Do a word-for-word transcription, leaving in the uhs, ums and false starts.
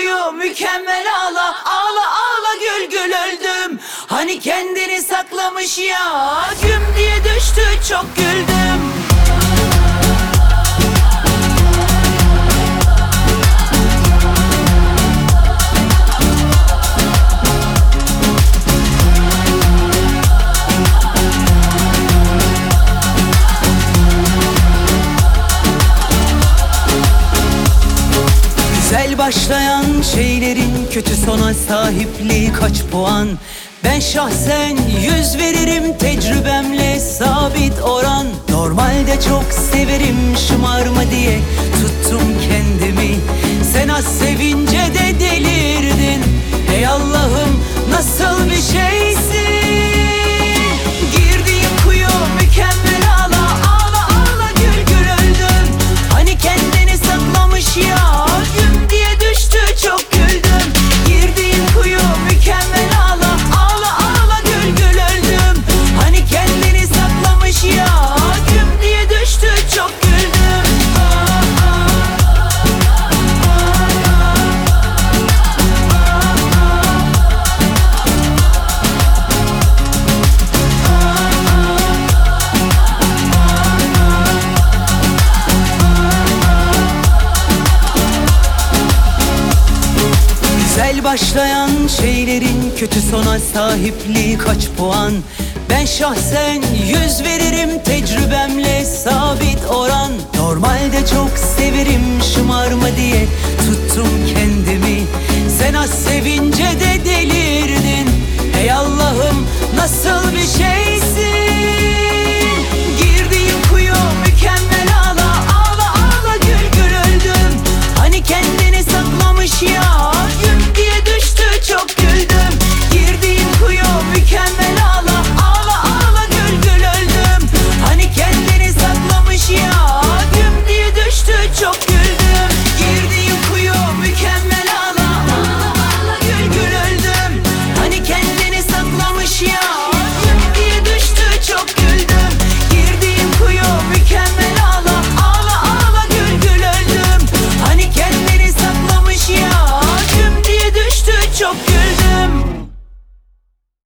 kuyu mükemmel ağla, ağla ağla gül gül öldüm. Hani kendini saklamış ya, güm diye düştü çok güldüm. Güzel başlayan şeylerin kötü sona sahipliği kaç puan? Ben şahsen yüz veririm, tecrübemle sabit oran. Normalde çok severim şımarma diye tuttum kendimi. Sen az sevince de delirdin. Ey Allah'ım nasıl bir şeysin? Girdiğim kuyu mükemmel ağla, ağla ağla gül gül öldüm. Hani kendini saklamış ya, güm diye düştü çok güldüm. Girdiğim kuyu mükemmel ağla, ağla ağla gül gül öldüm. Hani kendini saklamış ya, güm diye düştü çok güldüm. Güzel başlayan şeylerin kötü sona sahipliği kaç puan? Ben şahsen yüz veririm, tecrübemle sabit oran. Normalde çok severim şımarma diye tut